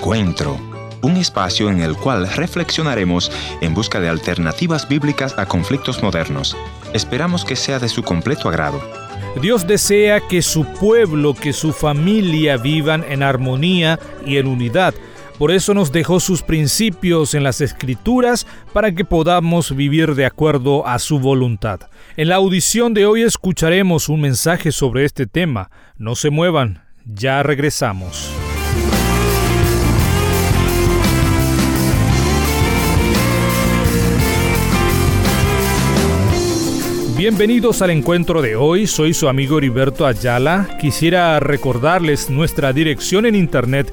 Encuentro, un espacio en el cual reflexionaremos en busca de alternativas bíblicas a conflictos modernos. Esperamos que sea de su completo agrado. Dios desea que su pueblo, que su familia vivan en armonía y en unidad. Por eso nos dejó sus principios en las Escrituras para que podamos vivir de acuerdo a su voluntad. En la audición de hoy escucharemos un mensaje sobre este tema. No se muevan, ya regresamos. Bienvenidos al encuentro de hoy, soy su amigo Heriberto Ayala. Quisiera recordarles nuestra dirección en internet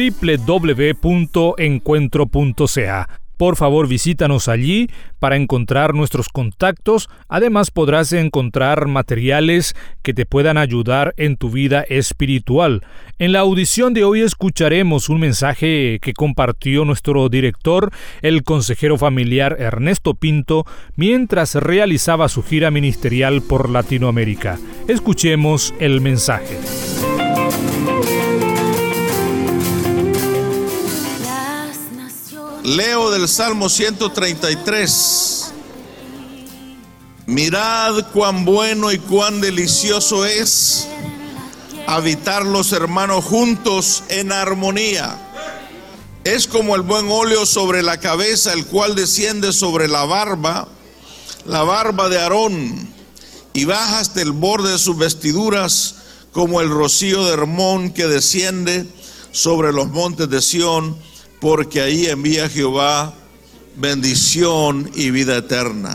www.encuentro.ca. Por favor, visítanos allí para encontrar nuestros contactos. Además, podrás encontrar materiales que te puedan ayudar en tu vida espiritual. En la audición de hoy escucharemos un mensaje que compartió nuestro director, el consejero familiar Ernesto Pinto, mientras realizaba su gira ministerial por Latinoamérica. Escuchemos el mensaje. Leo del Salmo 133. Mirad cuán bueno y cuán delicioso es habitar los hermanos juntos en armonía. Es como el buen óleo sobre la cabeza, el cual desciende sobre la barba de Aarón, y baja hasta el borde de sus vestiduras, como el rocío de Hermón que desciende sobre los montes de Sión, porque ahí envía Jehová bendición y vida eterna.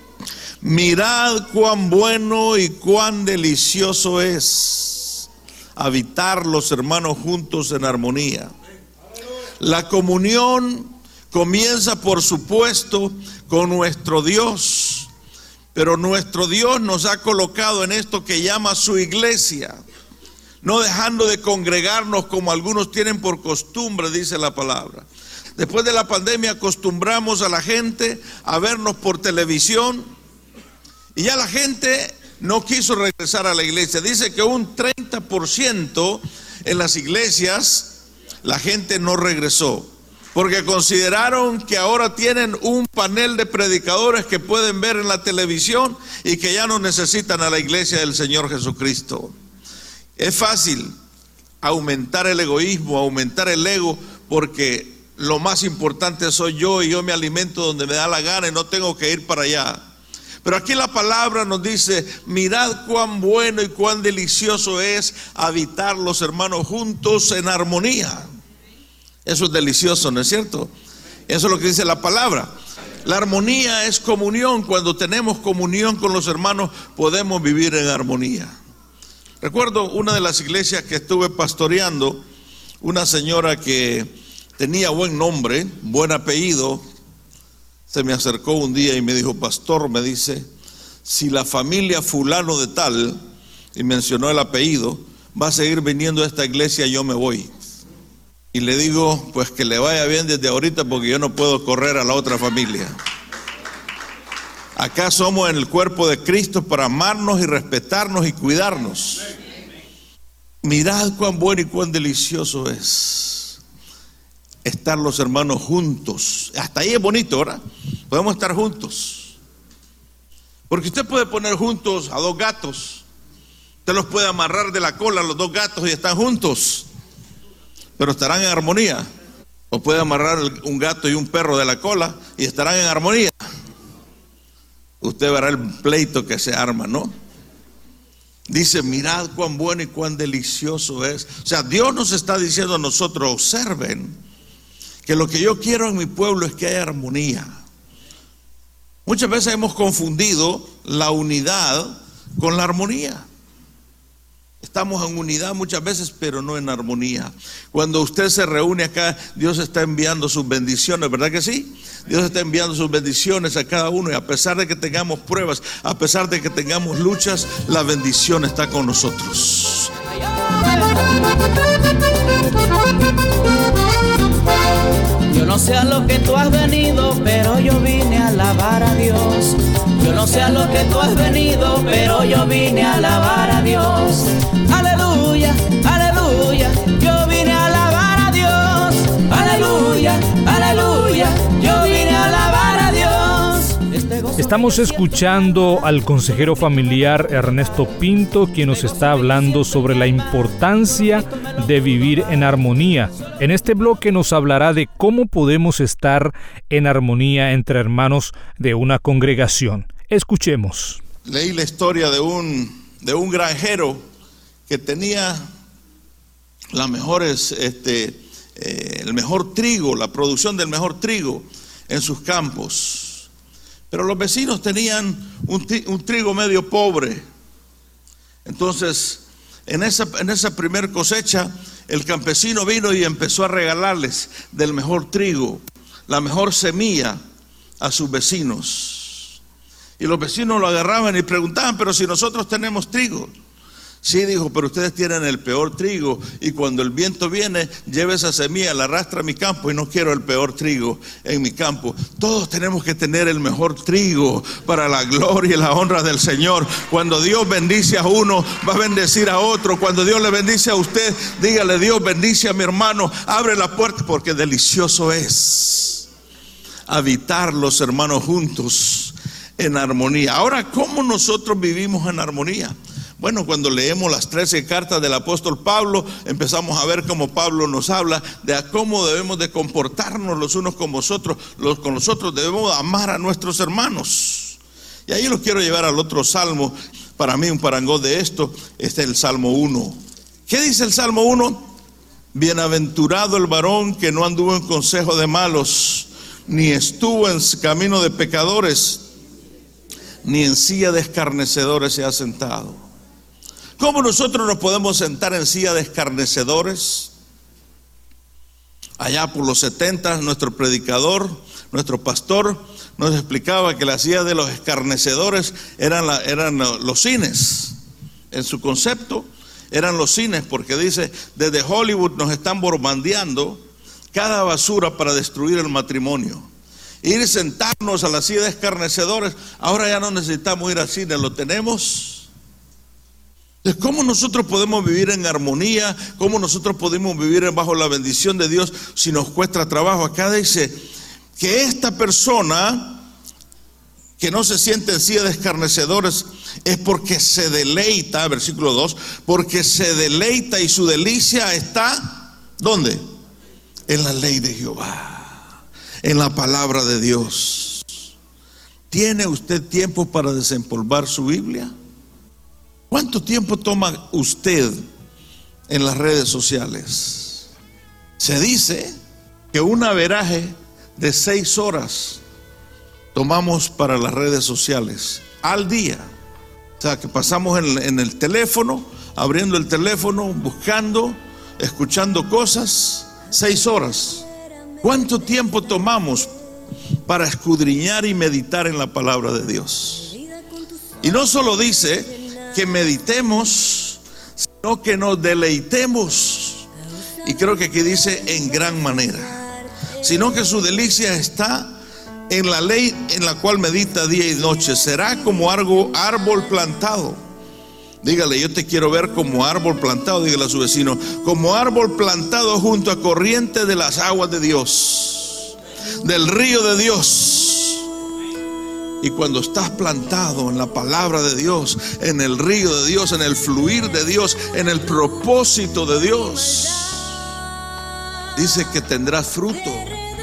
Mirad cuán bueno y cuán delicioso es habitar los hermanos juntos en armonía. La comunión comienza, por supuesto, con nuestro Dios, pero nuestro Dios nos ha colocado en esto que llama su iglesia, no dejando de congregarnos como algunos tienen por costumbre, dice la palabra. Después de la pandemia acostumbramos a la gente a vernos por televisión y ya la gente no quiso regresar a la iglesia. Dice que un 30% en las iglesias la gente no regresó, porque consideraron que ahora tienen un panel de predicadores que pueden ver en la televisión y que ya no necesitan a la iglesia del Señor Jesucristo. Es fácil aumentar el egoísmo, aumentar el ego, porque lo más importante soy yo y yo me alimento donde me da la gana y no tengo que ir para allá. Pero aquí la palabra nos dice, mirad cuán bueno y cuán delicioso es habitar los hermanos juntos en armonía. Eso es delicioso, ¿no es cierto? Eso es lo que dice la palabra. La armonía es comunión. Cuando tenemos comunión con los hermanos podemos vivir en armonía. Recuerdo una de las iglesias que estuve pastoreando, una señora que tenía buen nombre, buen apellido, se me acercó un día y me dijo, pastor, me dice, si la familia fulano de tal, y mencionó el apellido, va a seguir viniendo a esta iglesia, yo me voy. Y le digo, pues que le vaya bien desde ahorita, porque yo no puedo correr a la otra familia. Acá somos en el cuerpo de Cristo para amarnos y respetarnos y cuidarnos. Mirad cuán bueno y cuán delicioso es estar los hermanos juntos. Hasta ahí es bonito, ¿verdad? Podemos estar juntos. Porque usted puede poner juntos a dos gatos. Usted los puede amarrar de la cola a los dos gatos y están juntos, pero estarán en armonía. O puede amarrar un gato y un perro de la cola y estarán en armonía. Usted verá el pleito que se arma, ¿no? Dice, mirad cuán bueno y cuán delicioso es. O sea, Dios nos está diciendo a nosotros, observen, que lo que yo quiero en mi pueblo es que haya armonía. Muchas veces hemos confundido la unidad con la armonía. Estamos en unidad muchas veces, pero no en armonía. Cuando usted se reúne acá, Dios está enviando sus bendiciones, ¿verdad que sí? Dios está enviando sus bendiciones a cada uno, y a pesar de que tengamos pruebas, a pesar de que tengamos luchas, la bendición está con nosotros. Yo no sé a lo que tú has venido, pero yo vine a alabar a Dios. Yo no sé a lo que tú has venido, pero yo vine a alabar a Dios. Aleluya, aleluya, yo vine a alabar a Dios. Estamos escuchando al consejero familiar Ernesto Pinto, quien nos está hablando sobre la importancia de vivir en armonía. En este bloque nos hablará de cómo podemos estar en armonía entre hermanos de una congregación. Escuchemos. Leí la historia de un granjero que tenía el mejor trigo, la producción del mejor trigo en sus campos. Pero los vecinos tenían un trigo medio pobre. Entonces, en esa primer cosecha, el campesino vino y empezó a regalarles del mejor trigo, la mejor semilla a sus vecinos. Y los vecinos lo agarraban y preguntaban, pero si nosotros tenemos trigo. Sí, dijo, pero ustedes tienen el peor trigo, y cuando el viento viene, lleva esa semilla, la arrastra a mi campo, y no quiero el peor trigo en mi campo. Todos tenemos que tener el mejor trigo para la gloria y la honra del Señor. Cuando Dios bendice a uno, va a bendecir a otro. Cuando Dios le bendice a usted, dígale: Dios bendice a mi hermano, abre la puerta, porque delicioso es habitar los hermanos juntos en armonía. Ahora, ¿cómo nosotros vivimos en armonía? Bueno, cuando leemos las 13 cartas del apóstol Pablo, empezamos a ver cómo Pablo nos habla de cómo debemos de comportarnos los unos con vosotros, con nosotros debemos amar a nuestros hermanos. Y ahí los quiero llevar al otro salmo. Para mí un parangón de esto es el Salmo 1. ¿Qué dice el Salmo 1? Bienaventurado el varón que no anduvo en consejo de malos, ni estuvo en camino de pecadores, ni en silla de escarnecedores se ha sentado. ¿Cómo nosotros nos podemos sentar en silla de escarnecedores? Allá por los 70, nuestro predicador, nuestro pastor, nos explicaba que la silla de los escarnecedores eran los cines. En su concepto, eran los cines, porque dice, desde Hollywood nos están bombardeando cada basura para destruir el matrimonio. Ir y sentarnos a la silla de escarnecedores, ahora ya no necesitamos ir al cine, lo tenemos. Entonces, ¿cómo nosotros podemos vivir en armonía? ¿Cómo nosotros podemos vivir bajo la bendición de Dios si nos cuesta trabajo? Acá dice que esta persona que no se siente en silla de escarnecedores es porque se deleita, versículo 2, porque se deleita y su delicia está, ¿dónde? En la ley de Jehová, en la palabra de Dios. ¿Tiene usted tiempo para desempolvar su Biblia? ¿Cuánto tiempo toma usted en las redes sociales? Se dice que un averaje de 6 horas tomamos para las redes sociales al día. O sea, que pasamos en el teléfono, abriendo el teléfono, buscando, escuchando cosas, 6 horas. ¿Cuánto tiempo tomamos para escudriñar y meditar en la palabra de Dios? Y no solo dice que meditemos, sino que nos deleitemos. Y creo que aquí dice en gran manera. Sino que su delicia está en la ley en la cual medita día y noche. Será como árbol plantado. Dígale: yo te quiero ver como árbol plantado. Dígale a su vecino: como árbol plantado junto a corriente de las aguas de Dios, del río de Dios. Y cuando estás plantado en la palabra de Dios, en el río de Dios, en el fluir de Dios, en el propósito de Dios, dice que tendrás fruto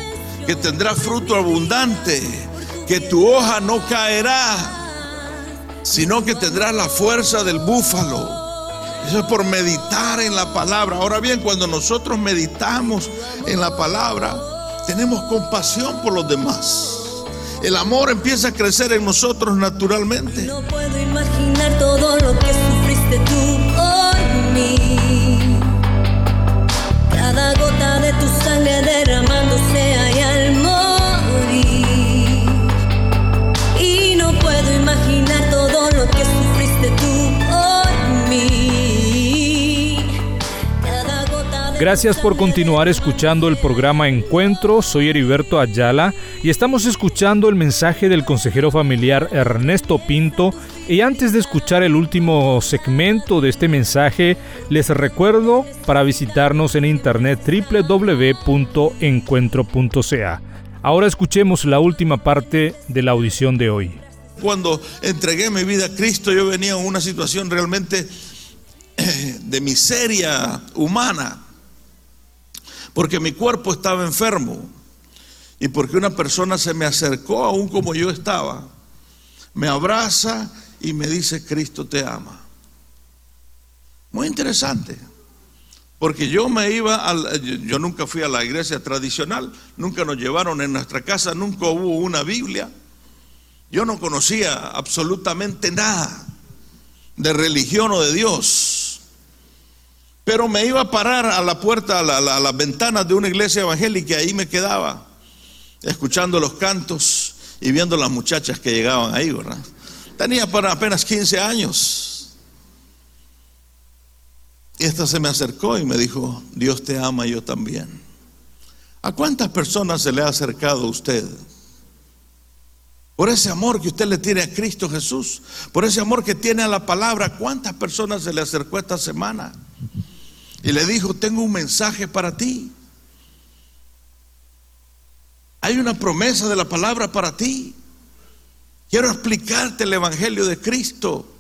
abundante, que tu hoja no caerá, sino que tendrás la fuerza del búfalo. Eso es por meditar en la palabra. Ahora bien, cuando nosotros meditamos en la palabra, tenemos compasión por los demás. El amor empieza a crecer en nosotros naturalmente. No puedo imaginar todo lo que sufriste tú por mí. Cada gota de tu sangre derramándose ahí al morir. Y no puedo imaginar todo lo que sufriste tú por mí. Cada gota de Gracias por continuar escuchando el programa Encuentro. Soy Heriberto Ayala y estamos escuchando el mensaje del consejero familiar Ernesto Pinto. Y antes de escuchar el último segmento de este mensaje, les recuerdo para visitarnos en internet www.encuentro.ca. Ahora escuchemos la última parte de la audición de hoy. cuando entregué mi vida a Cristo, yo venía en una situación realmente de miseria humana, porque mi cuerpo estaba enfermo y porque una persona se me acercó aún como yo estaba, me abraza y me dice: Cristo te ama. Muy interesante, porque yo nunca fui a la iglesia tradicional, nunca nos llevaron en nuestra casa, nunca hubo una Biblia, yo no conocía absolutamente nada de religión o de Dios, pero me iba a parar a la puerta, a las ventanas de una iglesia evangélica, y ahí me quedaba, escuchando los cantos y viendo las muchachas que llegaban ahí, ¿verdad? Tenía apenas 15 años. Y esta se me acercó y me dijo: Dios te ama, yo también. ¿A cuántas personas se le ha acercado a usted? Por ese amor que usted le tiene a Cristo Jesús, por ese amor que tiene a la palabra, ¿cuántas personas se le acercó esta semana? Y le dijo: tengo un mensaje para ti. Hay una promesa de la palabra para ti. Quiero explicarte el evangelio de Cristo.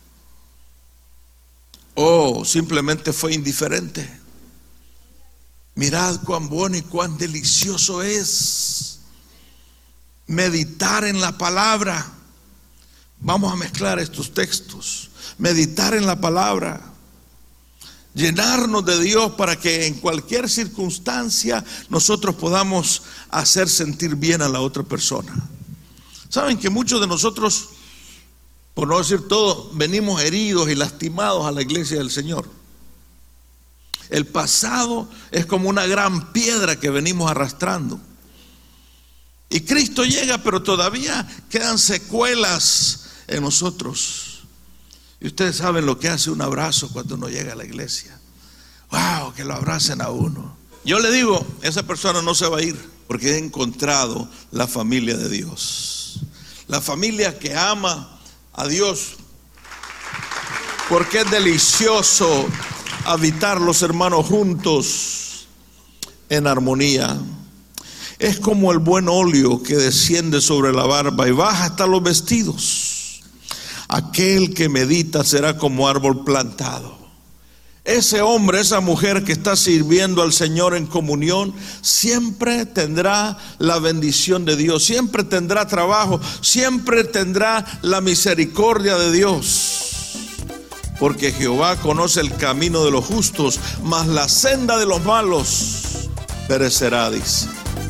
O simplemente fue indiferente. Mirad cuán bueno y cuán delicioso es meditar en la palabra. Vamos a mezclar estos textos. Meditar en la palabra, llenarnos de Dios para que en cualquier circunstancia nosotros podamos hacer sentir bien a la otra persona. Saben que muchos de nosotros, por no decir todo, venimos heridos y lastimados a la iglesia del Señor. El pasado es como una gran piedra que venimos arrastrando. Y Cristo llega, pero todavía quedan secuelas en nosotros. Y ustedes saben lo que hace un abrazo cuando uno llega a la iglesia. ¡Wow! Que lo abracen a uno. Yo le digo, esa persona no se va a ir, porque he encontrado la familia de Dios. La familia que ama a Dios, porque es delicioso habitar los hermanos juntos en armonía. Es como el buen óleo que desciende sobre la barba y baja hasta los vestidos. Aquel que medita será como árbol plantado. Ese hombre, esa mujer que está sirviendo al Señor en comunión, siempre tendrá la bendición de Dios, siempre tendrá trabajo, siempre tendrá la misericordia de Dios. Porque Jehová conoce el camino de los justos, mas la senda de los malos perecerá, dice.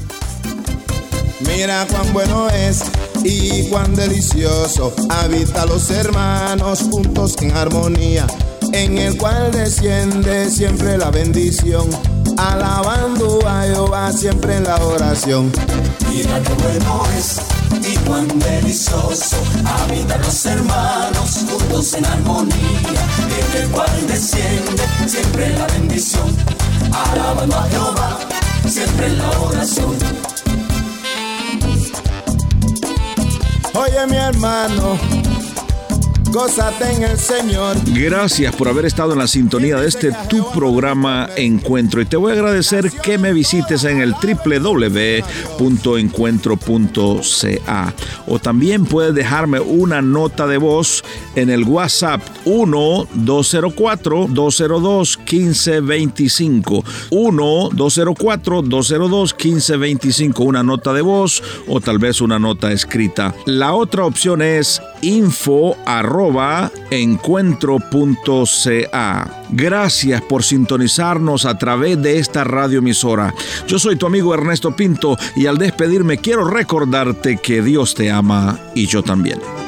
Mira cuán bueno es y cuán delicioso habita los hermanos juntos en armonía, en el cual desciende siempre la bendición, alabando a Jehová siempre en la oración. Mira qué bueno es y cuán delicioso habitan los hermanos juntos en armonía, en el cual desciende siempre la bendición, alabando a Jehová siempre en la oración. Oye mi hermano, gózate en el Señor. Gracias por haber estado en la sintonía de tu programa Encuentro. Y te voy a agradecer que me visites en el www.encuentro.ca. O también puedes dejarme una nota de voz en el WhatsApp 1-204-202-1525. 1-204-202-1525. Una nota de voz o tal vez una nota escrita. La otra opción es info@encuentro.ca. Gracias por sintonizarnos a través de esta radioemisora. Yo soy tu amigo Ernesto Pinto y al despedirme quiero recordarte que Dios te ama y yo también.